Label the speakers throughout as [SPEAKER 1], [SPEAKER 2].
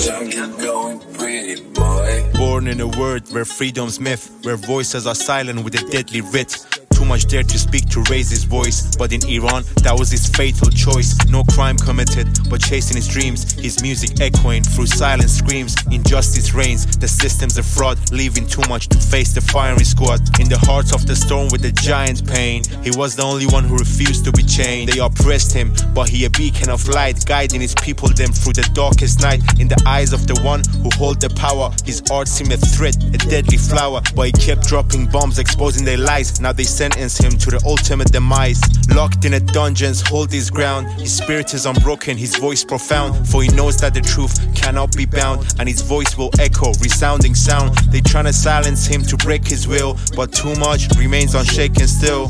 [SPEAKER 1] Born in a world where freedom's myth, where voices are silent with a deadly writ. Too much dare to speak to raise his voice, but in Iran that was his fatal choice. No crime committed, but chasing his dreams. His music echoing through silent screams. Injustice reigns, the system's a fraud, leaving too much to face the firing squad. In the heart of the storm with a giant pain, he was the only one who refused to be chained. They oppressed him, but he a beacon of light, guiding his people them through the darkest night. In the eyes of the one who hold the power, his art seemed a threat, a deadly flower, but he kept dropping bombs, exposing their lies. Now they sentence him to the ultimate demise. Locked in a dungeons, hold his ground. His spirit is unbroken, his voice profound, for he knows that the truth cannot be bound, and his voice will echo, resounding sound. They tryna silence him to break his will, but too much remains unshaken still.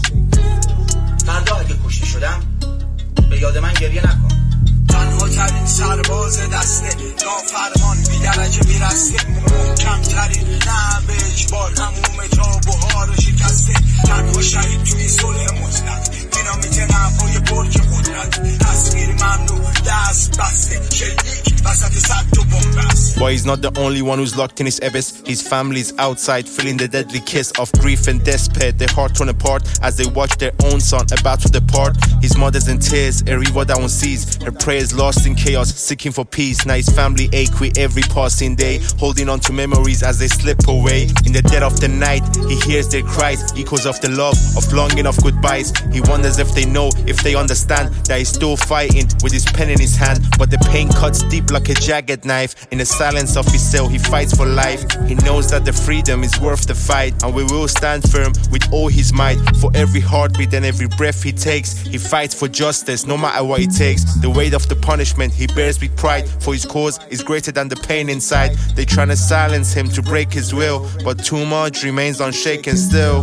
[SPEAKER 2] فردا اگه کشته شدم به یاد من گریه نکن. تنها ترین سرباز دسته نافرمان بی درجه میرسته، محکم ترین نه به اجبار هموم تابوها رو شکسته. تنها شهید توی صلح مطلق، دینامیت نفای برج قدرت، تصویر ممنوع دست بسته، شلیک وسط صد و بمبست.
[SPEAKER 1] But he's not the only one who's locked in his abyss. His family's outside, feeling the deadly kiss of grief and despair. Their heart torn apart as they watch their own son about to depart. His mother's in tears, a river that one sees. Her prayers lost in chaos, seeking for peace. Now his family ache with every passing day, holding on to memories as they slip away. In the dead of the night, he hears their cries, echoes of the love, of longing, of goodbyes. He wonders if they know, if they understand that he's still fighting with his pen in his hand. But the pain cuts deep like a jagged knife. In the silence of his cell, he fights for life. He knows that the freedom is worth the fight, and we will stand firm with all his might. For every heartbeat and every breath he takes, he fights for justice, no matter what it takes. The weight of the punishment he bears with pride, for his cause is greater than the pain inside. They tryna silence him to break his will, but too much remains unshaken still.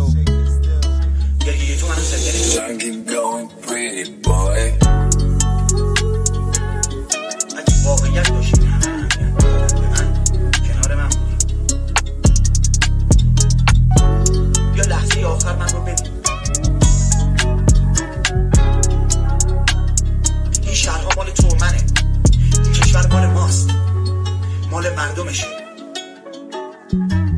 [SPEAKER 3] Keep going, pretty boy.
[SPEAKER 2] یا لحظه آخر من رو ببین. این شهرها مال تو و منه، این کشور مال ماست، مال مردمشه.